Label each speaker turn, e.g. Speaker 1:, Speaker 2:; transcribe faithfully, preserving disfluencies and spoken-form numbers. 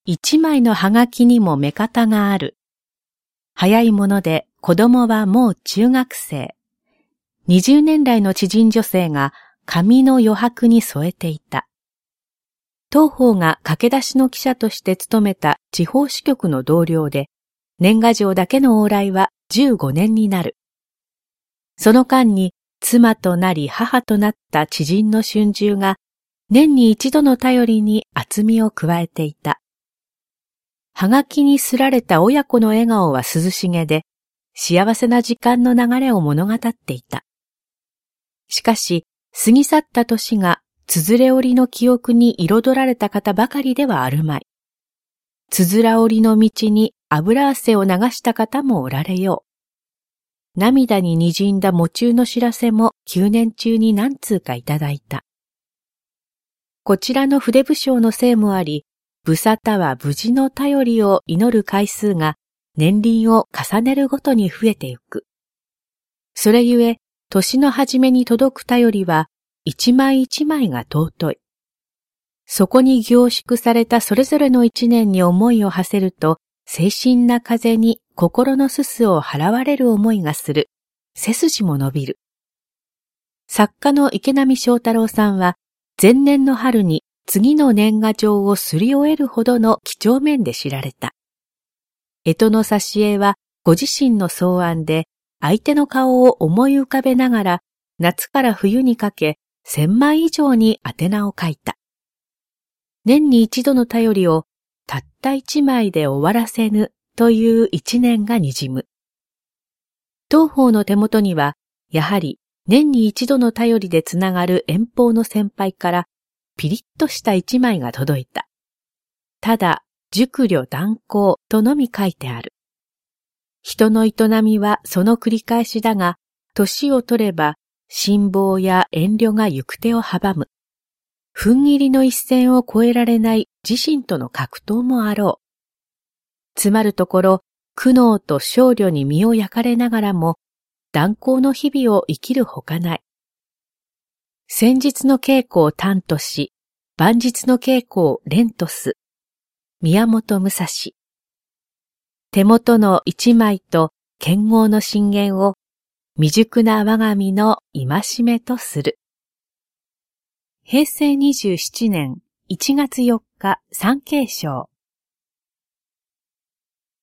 Speaker 1: 一枚のはがきにも目方がある。早いもので子供はもう中学生。二十年来の知人女性が紙の余白に添えていた。当方が駆け出しの記者として勤めた地方支局の同僚で、年賀状だけの往来はじゅうごねんになる。その間に妻となり母となった知人の春秋が年に一度の便りに厚みを加えていた。はがきにすられた親子の笑顔は涼しげで、幸せな時間の流れを物語っていた。しかし、過ぎ去った年がつづれ折りの記憶に彩られた方ばかりではあるまい。つづら折りの道に油汗を流した方もおられよう。涙に滲んだ喪中の知らせも九年中に何通かいただいた。こちらの筆武将のせいもあり、無沙汰は無事の便りを祈る回数が年輪を重ねるごとに増えてゆく。それゆえ、年の初めに届く便りは一枚一枚が尊い。そこに凝縮されたそれぞれの一年に思いを馳せると、清新な風に心のすすを払われる思いがする。背筋も伸びる。作家の池波正太郎さんは、前年の春に次の年賀状をすり終えるほどの几帳面で知られた。干支の挿絵はご自身の草案で、相手の顔を思い浮かべながら、夏から冬にかけ、千枚以上に宛名を書いた。年に一度の便りをたった一枚で終わらせぬという一年がにじむ。当方の手元には、やはり年に一度の便りでつながる遠方の先輩からピリッとした一枚が届いた。ただ、熟慮断行とのみ書いてある。人の営みはその繰り返しだが、年を取れば、辛抱や遠慮が行く手を阻む。踏ん切りの一線を越えられない自身との格闘もあろう。つまるところ、苦悩と少慮に身を焼かれながらも、断行の日々を生きるほかない。先日の稽古を短とし、晩日の稽古を連とす。宮本武蔵。手元の一枚と剣豪の進言を未熟な我が身の戒めとする。へいせいにじゅうななねんいちがつよっか、三慶章。